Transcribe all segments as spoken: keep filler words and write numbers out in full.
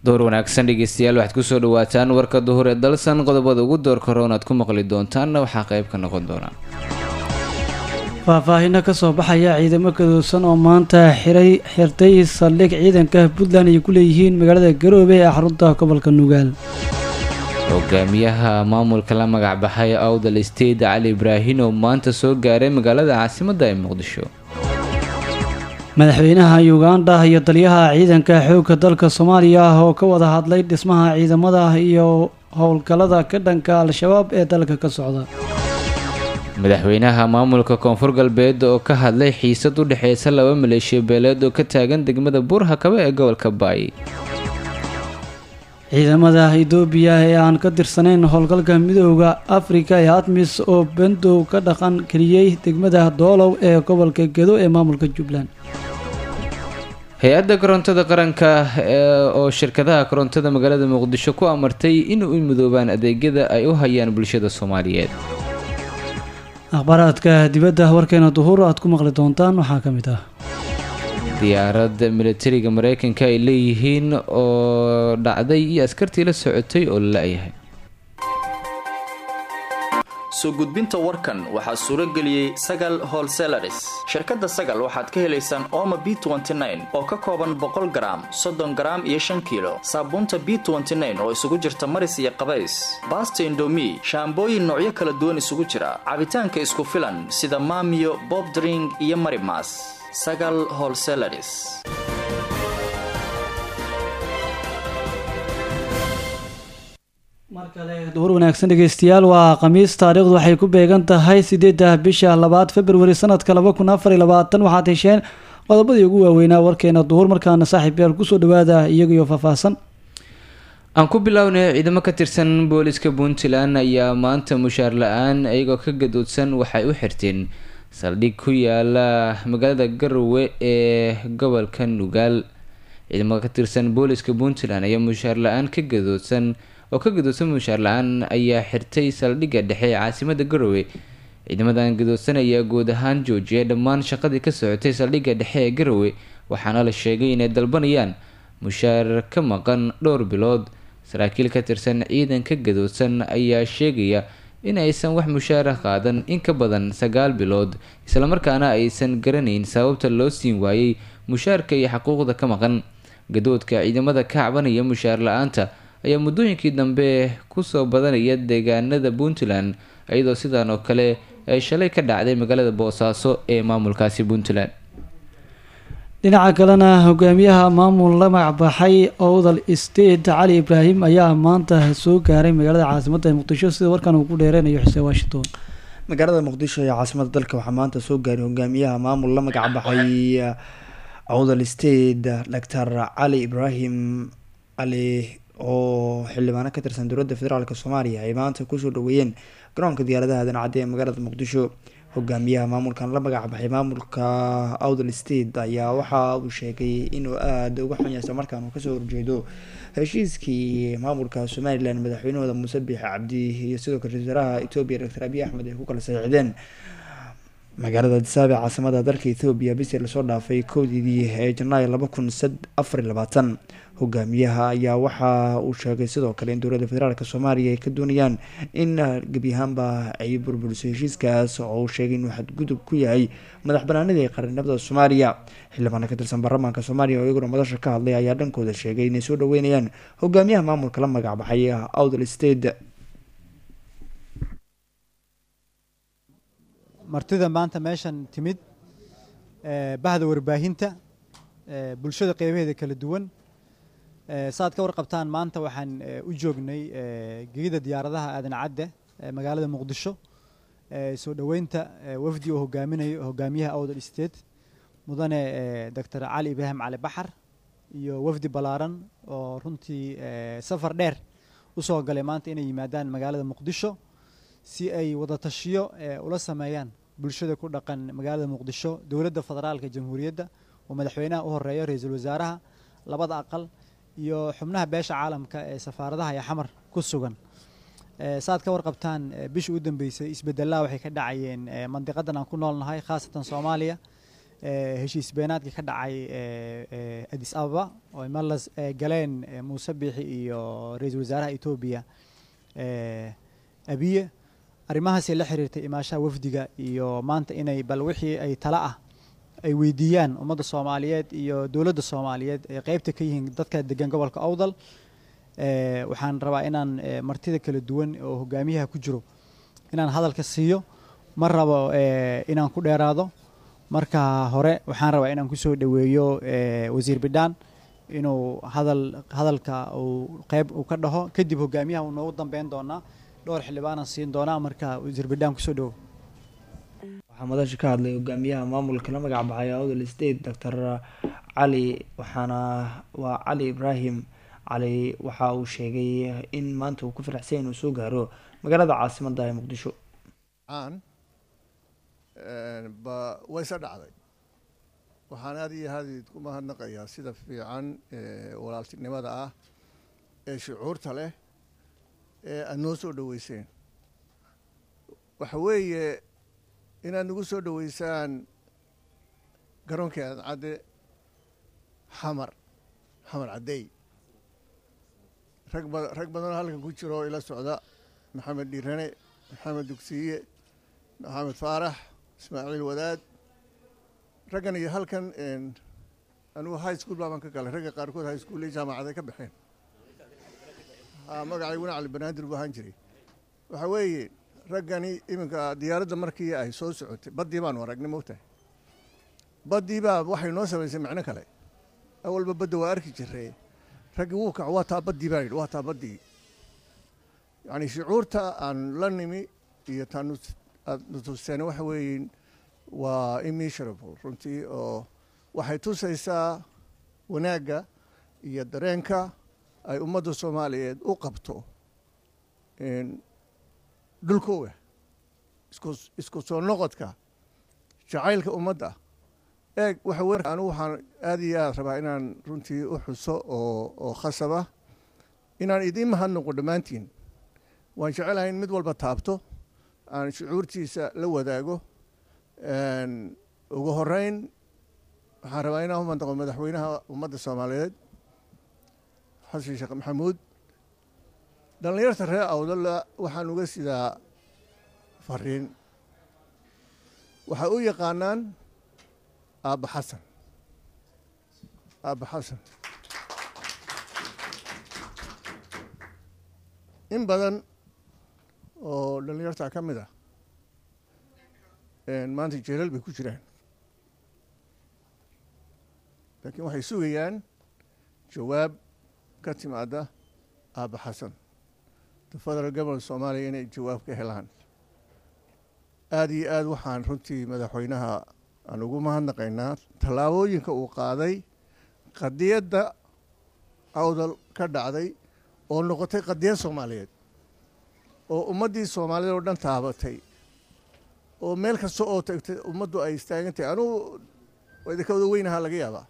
door wanaagsan dhegeystayaal waxaad kusoo dhawaataan warka duhur ee dalsan qodobada ugu doorka hore oon aad ku maqli doontaanna waxaa qayb ka noqon doona faahfaahinno ka soo baxaya ciidamo kadoosan oo maanta xiray xirtay saldhig ciidanka Puntland ay ku leeyihiin magaalada Garowe ee xarunta gobolka Nugaal hogaamiyaha maamulka la magac baxay Awdal State Ali Ibrahim oo maanta soo gaaray magaalada caasimadda ee Muqdisho madaxweynaha Uganda iyo taliyaha ciidanka xoogga dalka Soomaaliya oo ka wada hadlay dhismaha ciidamada iyo howlgallada ka dhanka al-shabaab ee dalka ka socda madaxweynaha maamulka Koonfur Galbeed oo ka hadlay xiisad u dhaxeysa laba maleeshiya beeleed oo ka taagan degmada Buur-Hakaba ee gobolka Bay ciidamada Itoobiya ee aan ka tirsanayn howlgalka midowga Afrika ee ATMIS oo bandow ka dhaqan kaliyay degmada Doolow ee gobolka Gedo ee maamulka Jubbaland hay-adda korontada qaranka oo shirkadaha korontada magaalada Muqdisho ku amartay in ay midoobaan adeegyada ay u hayaan bulshada Soomaaliyeed akhbaraadka dibadda warkeena duhur aad ku maqli doontaan waxaa ka mid ah diyaarad militariga Mareykanka ay leeyihiin oo dhacday iyo askartii la socotay oo la yahay soo gudbinta warkan waxaa suuro geliyay Sagal Wholesalers shirkadda Sagal waxaad ka helaysaan Omo B twenty nine oo ka kooban boqol garaam soddon garaam iyo shan kiilo saabuunta B twenty nine oo isugu jirta maris iyo qabays basta Indomie shaambooyin noocyo kala duwan isugu jira cabitaanka isku filan sida Maamiyo Bob Drink iyo Marimas Sagal Wholesalers markale duhur wanaagsan dhageystayaal waa khamiis taariikhdu waxay ku beegan tahay sideedda bisha labaad February sanadka laba kun afar iyo labaatan waxaad hesheen qodobadii ugu waaweynaa warkeena duhur markaana saaxiib yaal kusoo dhawaada iyagiyo faahfaahsan aan ku bilownay ciidamo ka tirsan booliska Puntland ayaa maanta mushaar la-aan iyagoo ka gadoodsan waxay u xirteen saldhig ku yaala magaalada Garowe ee gobolka Nugaal ciidamo ka tirsan booliska Puntland ayaa mushaar la-aan ka gadoodsan oo ka gadoodsan mushaar la-aan ayaa xirtay saldhigga dhexe ee caasimadda Garowe ciidamadan gadoodsan ayaa guud ahaan joojiyay dhammaan shaqadii ka socotay saldhigga dhexe ee Garowe waxaana la sheegay inay dalbanayaan mushaar ka maqan dhowr bilood saraakiil ka tirsan ciidanka gadoodsan ayaa sheegaya in aysan wax mushaar qaadan in ka badan sagaal bilood isla markaana aysan garanayn sababta loo siin waayay mushaarka iyo xuquuqda ka maqan gadoodka ciidamada ka cabanaya mushaar la-aanta ayaa muddooyinkii dambe ku soo badanaya deegaanada Puntland iyadoo sidaan oo kale ay shalay ka dhacday magaalada Boosaaso ee maamulkaasi Puntland dhinaca kalena hogaamiyaha maamul la magac baxay Awdal State Ali Ibrahim ayaa maanta soo gaaray magaalada caasimadda Muqdisho sida warkan uu ku dheereynayo Xuseen Washington magaalada Muqdisho ee caasimadda dalka waxaa maanta soo gaaray hogaamiyaha maamul la magac baxay Awdal State Doctor Ali Ibrahim Ali oo xildhibaano ka tirsan dowladda federaalka Soomaaliya ay maanta kusoo dhaweeyeen garoonka diyaaradaha Dancadde ee magaalada Muqdisho hogaamiyaha maamulkan la magac baxay maamulka Awdal State ayaa waxa uu sheegay inuu aad uga xun yahay markaan uu kasoo horjeedo heshiiskii maamulka Somaliland madaxweynahooda Muuse Biixi Cabdi iyo sidoo kale wasaaraha Itoobiya Doctor Abiy Ahmed ay ku kala saxiixdeen magaalada Addis Ababa caasimadda dalka Itoobiya bishii la soo dhaafay kowdii ee Janaayo laba kun afar iyo labaatan hogaamiyaha ayaa waxa uu sheegay sidoo kale in dowladda federaalka Soomaaliya ay ka doonayaan in gebi ahaanba ay burburiso heshiiskaas oo uu sheegay inuu xadgudub ku yahay madax banaanida qaranimada Soomaaliya xildhibaano ka tirsan baarlamaanka Soomaaliya oo iyaguna madasha ka hadlay ayaa dhankooda sheegay inay soo dhaweynayaan hogaamiyaha maamulka la magac baxay Awdal State martida maanta meeshan timid bahda warbaahinta bulshada qeybaheeda kala duwan saad ka warqabtaan maanta waxaan u joognay geeyada diyaaradaha aadan cadde magaalada Muqdisho soo dhaweynta wafdi oo hogaaminayo hogaamiyaha Awdal State mudane Doctor Ali Ibrahim Ali Baxar iyo wafdi balaaran oo runtii safar dheer u soo galay maanta inay yimaadaan magaalada Muqdisho si ay wada tashiyo ula sameeyaan bulshada ku dhaqan magaalada Muqdisho dowladda federaalka jamhuuriyadda oo madaxweynaha u horeeyo ra'iisul wasaaraha labada aqal iyo xubnaha beesha caalamka ee safaaradaha iyo xamar ku sugan saad ka warqabtaan bishii u dambeysay isbedelada waxay ka dhacayeen mandiqadan aan ku noolnahay khaasatan Soomaaliya heshiis beenaadka ka dhacay Addis Ababa oo ay malas galeen Muuse Biixi iyo ra'iisul wasaaraha Ethiopia Abiy arrimahaas la xiriirtay imaashaha wafdiga iyo maanta inay bal wixii ay tala ah ay weydiiyaan ummadda Soomaaliyeed iyo dawladda Soomaaliyeed ee qaybta ka yihiin dadka degan gobolka Awdal waxaan rabaa inaan martida kala duwan oo hogaamiyaha ku jiro inaan hadalka siiyo mar rabo inaan ku dheeraado marka hore waxaan rabaa inaan ku soo dhaweeyo wasiir Bidhaan inuu hadal hadalka uu qayb uu ka dhaho kadib hogaamiyaha uu noogu dambeyn doona dhowr xildhibaan aan siin doona marka wasiir Bidhaan ku soo dhawo waxaa madasha ka hadlay hogaamiyaha maamulka la magac baxay Awdal State Doctor Cali waxaana waa Cali Ibrahim Cali waxa uu sheegay in maanta uu ku faraxsan inuu soo gaaro magaalada caasimadda ee Muqdisho aan ba waysa dhacday waxaan aad iyo aad ku mahadnaqayaa sida fiican walaaltinimada ah ee shucuurta leh ee aad noo soo dhaweyseen waxa weeye inaad nagu soo dhaweysaan garoonkeeda cadde xamar xamar caddey rag badan rag badan halkan ku jiro ila socda maxamed dhiirane maxamed dugsiye maxamed faarax ismaaciil wadaad raggan iyo halkan anigu high school baan ka galay ragga qaarkood high school jaamacada ka baxeen magacayguna cali banaadir buu ahaan jiray waxa weeye raggani iminka diyaaradda markii ay soo socotay baddii baanu aragnay moogtahay baddii baa waxay noo samaysay macno kale awalba badda waa arki jirray raggii wuu kac waa taa baddii baa yidhi waa taa baddii yacni shucuurta aan la nimi iyo taa nutuseen waxa weeye waa immeasurable runtii oo waxay tusaysaa wanaagga iyo dareenka ay ummadda Soomaaliyeed u qabto dhulkooda isku isku soo noqodka jacaylka ummadda eeg waxa weeye anigu waxaan aad iyo aad rabaa inaan runtii u xuso oo oo khasaba inaan idiin mahadnaqo dhammaantiin waan jecelahay in mid walba taabto aan shucuurtiisa la wadaago ugu horeyn waxaan rabaa inaan u mahadnaqo madaxweynaha ummadda Soomaaliyeed xasan sheekh maxamuud dhalinyarta reer Awdal waxaan uga sidaa fariin waxa u yaqaanaan Aaba Xasan Aaba Xasan in badan oo dhalinyarta ka mid ah maanta jeelal bay ku jiraan laakiin waxay sugayaan jawaab ka timaada Aaba Xasan federal government Soomaaliya inay jawaab ka helaan aad iyo aad waxaan runtii madaxweynaha aan ugu mahadnaqaynaa tallaabooyinka uu qaaday qadiyadda Awdal ka dhacday oo noqotay qadiyad Soomaaliyeed oo ummaddii Soomaaliyeed oo dhan taabatay oo meel kasta oo tagtay ummaddu ay istaagantay anigu idinka wada weynaha laga yaabaa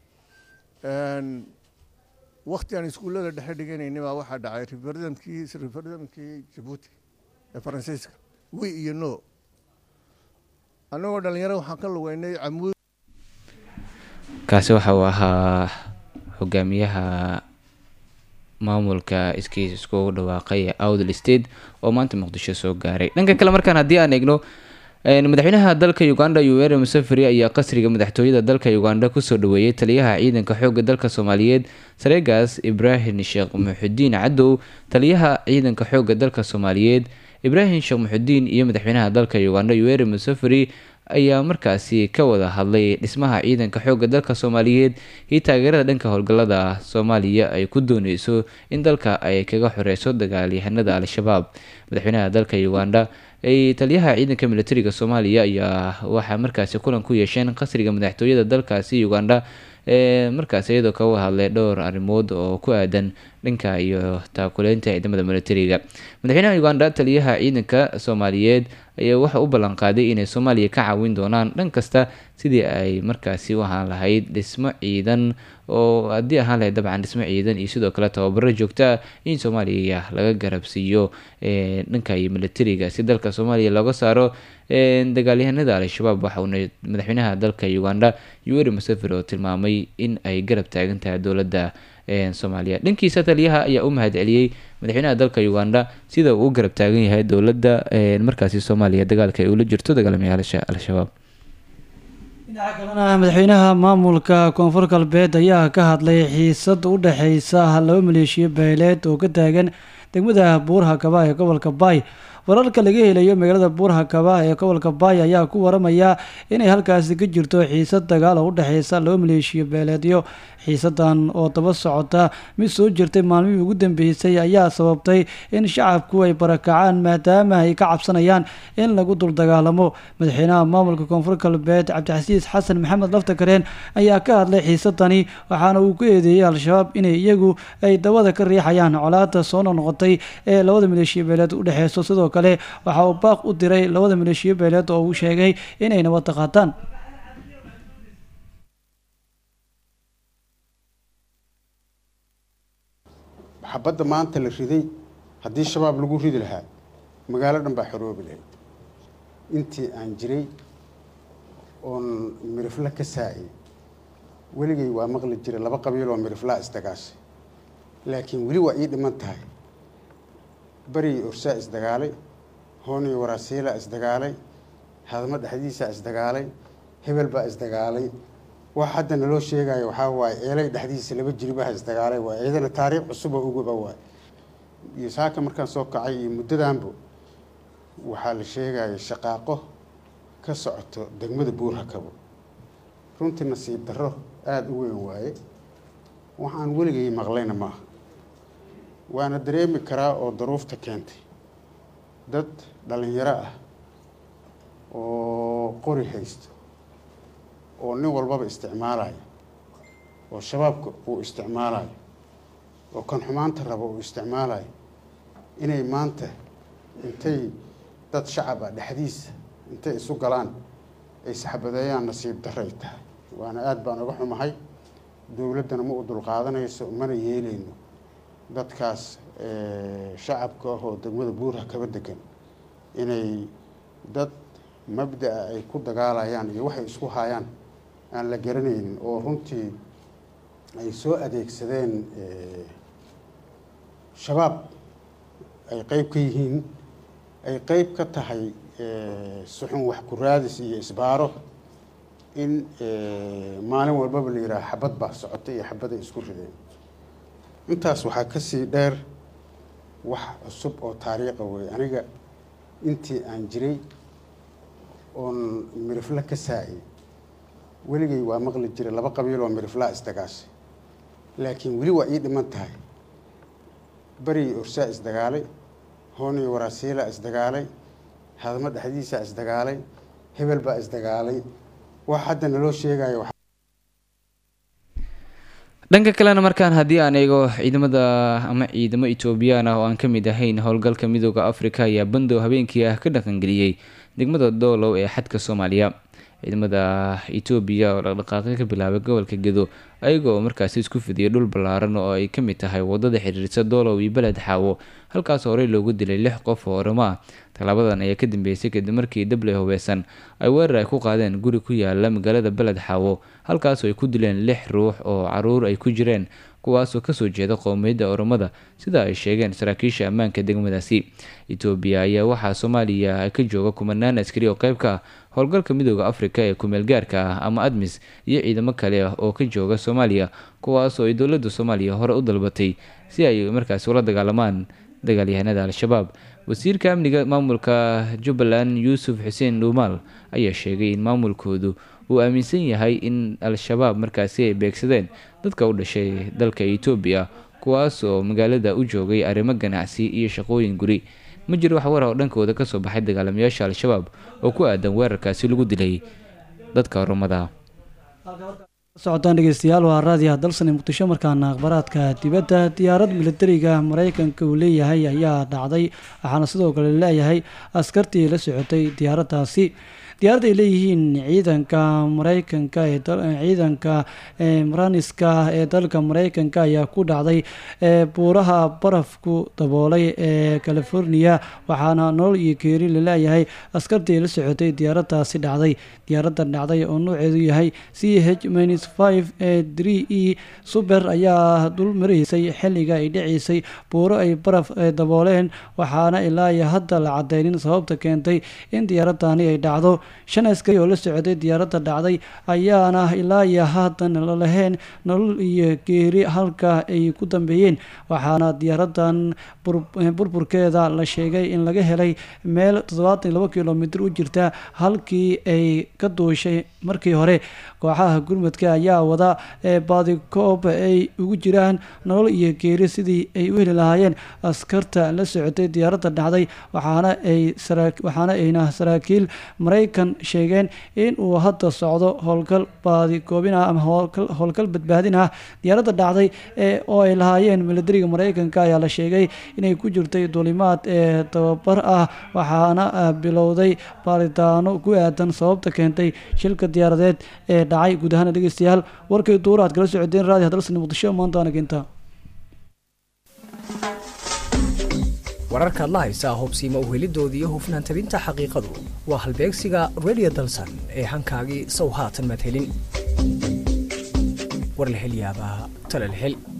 waqti aan iskuullada dhexe dhiganayna baa waxaa dhacay referendumkii referendumkii Djibouti ee Faransiiska wi iyo no annagoo dhalinyaro waxaan ka lugeynay camuud kaasi waxa uu ahaa hogaamiyaha maamulka iskiis iskugu dhawaaqay Awdal State oo maanta Muqdisho soo gaaray dhanka kale markaan haddii aan eegno madaxweynaha dalka Uganda Yoweri Museveni ayaa qasriga madaxtooyada dalka Uganda ku soo dhaweeyay taliyaha ciidanka xoogga dalka Soomaaliyeed Sareegaas Ibrahim Sheekh Muxudiin Cadow taliyaha ciidanka xoogga dalka Soomaaliyeed Ibrahim Sheekh Muxudiin iyo madaxweynaha dalka Uganda Yoweri Museveni ayaa markaasi ka wada hadlay dhismaha ciidanka xoogga dalka Soomaaliyeed iyo taageerada dhanka howlgallada Soomaaliya ay ku doonayso in dalka ay kaga xoreyso dagaalyahanada Al-Shabaab madaxweynaha dalka Uganda ay taliyaha ciidanka militariga Soomaaliya ayaa waxa markaasi kulan ku yeesheen qasriga madaxtooyada dalkaasi Uganda ee markaas iyadoo ka hadlay dhowr arrimood oo ku aadan dhanka iyo taakuleynta ciidamada militariga madaxweynaha Uganda taliyaha ciidanka Soomaaliyeed ayaa waxa uu ballan qaaday inay Soomaaliya ka caawin doonaan dhan kasta sidii ay markaasi u ahaan lahayd dhismo ciidan oo haddii ahaan lahayd dabcan dhismo ciidan iyo sidoo kale tababaro joogto ah in Soomaaliya laga garabsiiyo ee dhanka iyo militariga si dalka Soomaaliya looga saaro dagaalyahanada al-shabaab waxa uuna madaxweynaha dalka uganda yoweri museveni oo tilmaamay in ay garab taagan tahay dowladda soomaaliya. dhankiisa taliyaha ayaa u mahad celiyey madaxweynaha dalka uganda sida uu u garab taagan yahay dowladda markaasi soomaaliya dagaalka ay ula jirto dagaalamayaasha al-shabaab. dhinaca kalena madaxweynaha maamulka koonfur galbeed ayaa ka hadlay xiisad u dhexeysa laba maleeshiya beeleed oo ka taagan degmada buurhakaba ee gobolka baay. wararka laga helayo magaalada buurhakaba ee gobolka baay ayaa ku waramaya inay halkaasi ka jirto xiisad dagaal oo u dhexeysa laba maleeshiya beeleedyo. xiisadan oo daba socota mid soo jirtay maalmihii ugu dambeysay ayaa sababtay in shacabku ay barakacaan maadaama ay ka cabsanayaan in lagu dul dagaalamo. madaxweynaha maamulka koonfur galbeed cabdixasiis xasan maxamed laftakareen ayaa ka hadlay xiisadani waxaana uu ku eedeeyey al-shabaab inay iyagu ay dabada ka riixayaan colaada soo noqnoqotay ee labada maleeshiya beeleed u dhexeyso. sidoo kale waxa uu baaq u diray labada maleeshiya beeleed oo uu sheegay inay nabad qaataan. xabadda maanta la riday haddii shabaab lagu ridi lahaa magaalo dhan baa xoroobi lahayd. intii aan jiray oon mirifla ka saa'ay weligay waa maqli jiray laba qabiil oo miriflaa isdagaashay, laakiin weli waa ii dhiman tahay. bari orsaa isdagaalay, hoon iyo waraasiilaa isdagaalay, hadamo dhexdiisaa isdagaalay, hebel baa isdagaalay. wax hadda naloo sheegayo waxaa waaye eelay dhexdiisa laba jiribaha isdagaalay waa iyadana taariikh cusub oo uguba waay. iyo saaka markaan soo kacay iyo muddadaanbo waxaa la sheegaya shaqaaqo ka socoto degmada buurhakabo. runtii nasiib darro aada u weyn waaye, waxaan weligay maqlayna maaha. waana dareemi karaa oo daruufta keentay dad dhalinyaro ah oo qori haysto oo nin walbaba isticmaalayo, oo shabaabka uu isticmaalayo, oo kan xumaanta rabo uu isticmaalayo, inay maanta intay dad shacab ah dhexdiisa intay isu galaan ay saxbadeeyaan nasiib darray tahay. waana aada baan uga xumahay. dowladdana ma u dulqaadanayso, mana yeelayno dadkaas shacabka ah oo degmada buurhakaba degan inay dad mabda'a ay ku dagaalayaan iyo waxay isku hayaan aan la garanaynin, oo runtii ay soo adeegsadeen shabaab ay qeyb ka yihiin, ay qeyb ka tahay suxun wax ku raadis iyo isbaaro in maalin walbaba la yidhaha xabad baa socotay iyo xabaday isku rideen. intaas waxaa ka sii dheer wax cusub oo taariikha wey. aniga intii aan jiray oon mirifla ka saa'ay weligay waa maqli jiray laba qabiil oo miriflaa isdagaashay, laakiin weli waa ii dhiman tahay. bari orsaa isdagaalay, hoon iyo waraasiilaa isdagaalay, hadamo dhexdiisaa isdagaalay, hebel baa isdagaalay. wax hadda naloo sheegayo dhanka kalena markaan haddii aan eego ciidamada ama ciidamo etoobiyaan ah oo aan ka mid ahayn howlgalka midooda afrika ayaa bandow habeenkii ah ka dhaqangeliyey degmada doolow ee xadka soomaaliya. ciidamada etoobiya oo dhaqdhaqaaqyo ka bilaabay gobolka gedo ayagoo markaasi isku fidiyay dhul ballaaran oo ay ka mid tahay wadada xiriirisa doolow iyo beled xaawo, halkaas horey loogu dilay lix qof oo oramo ah. tallaabadan ayaa ka dambeysay kadib markii dable hubeysan ay weerar ay ku qaadeen guri ku yaala magaalada beled xaawo, halkaasoo ay ku dileen lix ruux oo caruur ay ku jireen, kuwaasoo kasoo jeeda qowmiyadda oromada sida ay sheegeen saraakiisha ammaanka degmadaasi. etoobiya ayaa waxaa soomaaliya ka jooga kumanaan askari oo qeyb ka ah howlgalka midooda afrika ee kumeel gaarka ah ama admis iyo ciidamo kale ah oo ka jooga soomaaliya, kuwaasoo ay dowladda soomaaliya hore u dalbatay si ay markaasi ula dagaalamaan dagaalyahanada al-shabaab. wasiirka amniga maamulka jubbaland yuusuf xuseen dhuumaal ayaa sheegay in maamulkoodu uu aaminsan yahay in al-shabaab markaasi ay beegsadeen dadka u dhashay dalka etoobiya, kuwaas oo magaalada u joogay arrimo ganacsi iyo shaqooyin guri. ma jiro wax war oo dhankooda kasoo baxay dagaalamayaasha al-shabaab oo ku aadan weerarkaasi lagu dilay dadka oromada. socotaan dhegeystayaal waa raadiyaha dalsani muqdisho. markaana akhbaraadka dibadda, diyaarad militariga maraykanka uu leeyahay ayaa dhacday, waxaana sidoo kale leeyahay askartii la socotay diyaaraddaasi. diyaarad ay leeyihiin ciidanka mareykanka ee ciidanka maraniska ee dalka mareykanka ayaa ku dhacday buuraha barafku daboolay ee california waxaana nolol iyo geeri laleeyahay askartii la socotay diyaaradaasi dhacday diyaaradan dhacday oo nooceedu yahay c h minus five three e super ayaa dul maraysay xilliga ay dhicisay buuro ay baraf dabooleen waxaana ilaa iyo hadda la cadeynin sababta keentay in diyaaradani ay dhacdo shan askari oo la socday diyaaradda dhacday ayaana ilaa iyo haatan la lahayn nolol iyo geeri halka ay ku dambeeyeen waxaana diyaaradan burburkeeda la sheegay in laga helay meel toddobaatan iyo labo kilomitir u jirta halkii ay ka duushay markii hore kooxaha gurmadka ayaa wada baadikoob ay ugu jiraan nolol iyo geeri sidii ay u heli lahaayeen askarta la socotay diyaaradda dhacday waxaana ay waxaana ayna saraakiil maraykan sheegeen in uu hadda socdo howlgal baadikoobin ah ama howlgal badbaadin ah diyaaradda dhacday oo ay lahaayeen milatariga maraykanka ayaa la sheegay inay ku jirtay duulimaad ee tababar ah waxaana bilowday baaritaano ku aadan sababta keentay shilka diyaaradeed ee dhacay guud ahaan dhegeystayaal warkay duur aad kala socodeen raadi hadalsan muqdisho maanta anaginta wararka la haysa hubsiima u helidoodii iyo hufnaan tabinta xaqiiqadu waa halbeegsiga radio dalsan ee hankaagii sow haatan madhelin war la hel yaabaa tala la hel